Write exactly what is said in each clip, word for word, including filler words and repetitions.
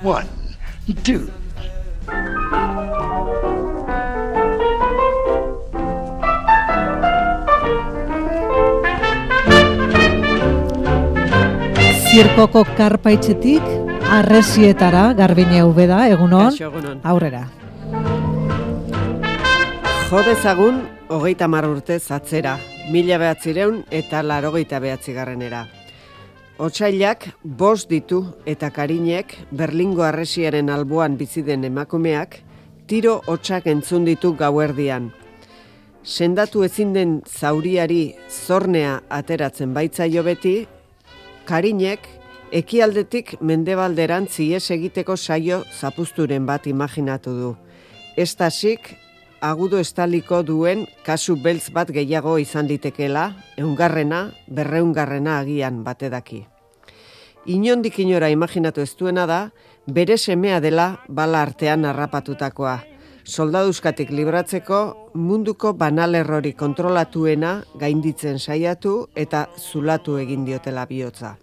One, two. Zirkoko karpaitzetik Arresietara Garbine Ubeda, egunon, aurrera. Jo dezagun hogeita hamar urtez atzera, mila behatzireun eta larogeita behatzigarrenera. Otsailak bost ditu eta Karinek Berlingo Arresiaren alboan bizi den emakumeak tiro hotsak entzun ditu gauerdian. Sendatu ezin den zauriari zornea ateratzen baitzaio beti, Karinek ekialdetik mendebalderantz ihes egiteko saio zapuzturen bat imaginatu du. Estasik agudo estaliko duen kasu beltz bat gehiago izan litekela, eungarrena, berreungarrena agian batedaki. Inondik inora imaginatu ez duena da, bere semea dela bala artean harrapatutakoa. Soldaduzkatik libratzeko munduko banal errori kontrolatuena gainditzen saiatu eta zulatu egin diotela bihotza.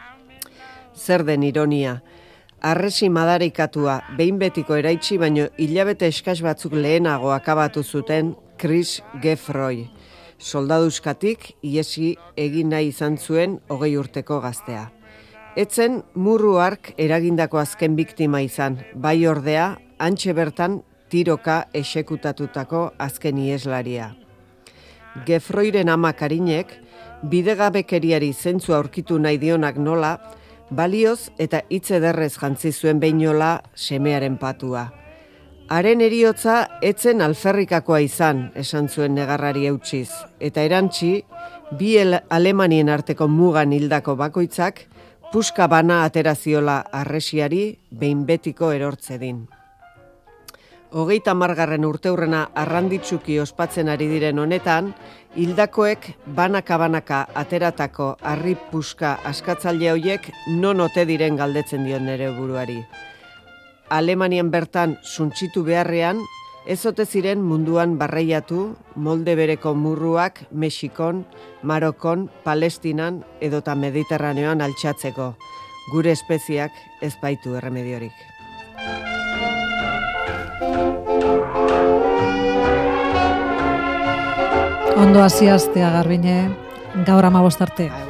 Zer den ironia, Arresi madarikatua behin betiko eraitsi baino hilabete eskas batzuk lehenago akabatu zuten Chris Geoffroy. Soldaduzkatik iesi egin nahi izan zuen hogei urteko gaztea. Etzen Murru hark eragindako azken biktima izan, bai ordea, hantxe bertan tiroka exekutatutako azken iheslaria. Geoffroyren ama Karinek, bidegabekeriari zentzua aurkitu nahi dionak nola, balioz eta hitz ederrez jantzi zuen behinola semearen patua. Haren eriotza etzen alferrikakoa izan, esan zuen negarrari eutsiz, eta erantzi, bi Alemanien arteko mugan hildako bakoitzak, puska bana ateraziola Arresiari behin betiko erortzedin. Hogeita hamargarren urteurrena arranditsuki ospatzen ari diren honetan, hildakoek banaka-banaka ateratako harri puska askatzaile hoiek non ote diren galdetzen dion nere buruari. Alemanian bertan suntsitu beharrean, ez ote ziren munduan barreiatu molde bereko murruak Mexikon, Marokon, Palestinan edota Mediterraneoan altxatzeko. Gure espeziak ez baitu erremediorik. Ondo hasi astea, Garbine, gaur hamabost arte.